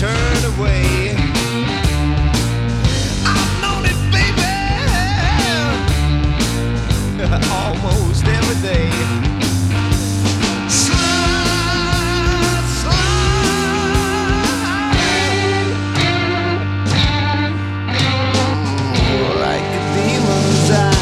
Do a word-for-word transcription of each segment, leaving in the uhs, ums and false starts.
turn away. I've known it, baby, almost every day. Slide, slide, like a demon's eye.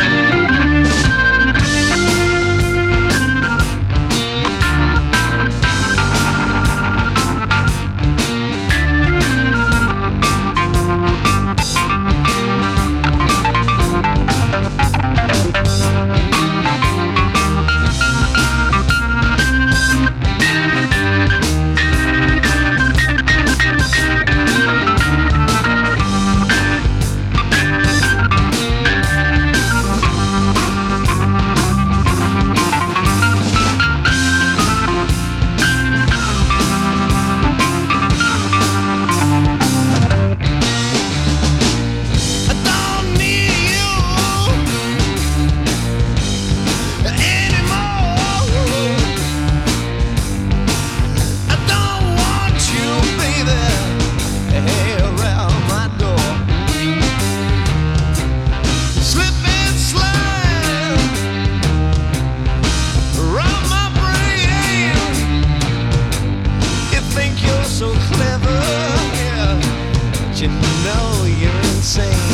So clever, yeah, but you know you're insane.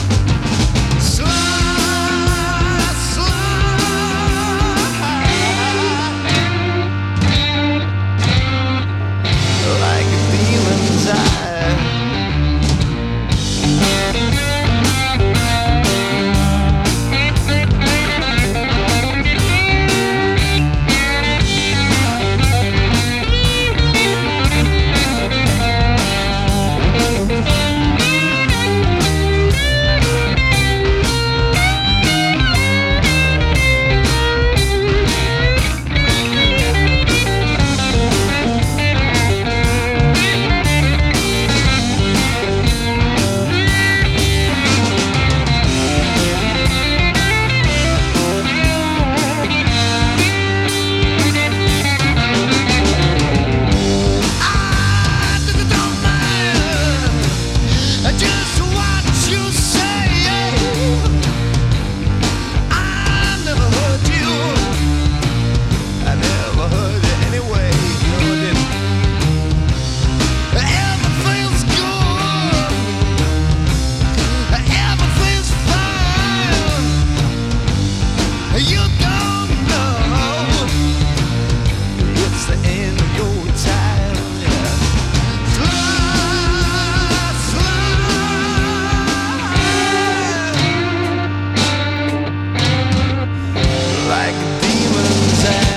Slide, slide, like a demon's eye. Just what you say. I never heard you. I never heard it anyway. No, I didn't. Everything's good. Everything's fine. You don't know. It's the end of your time. Yeah. Slide, slide, like a demon's eye.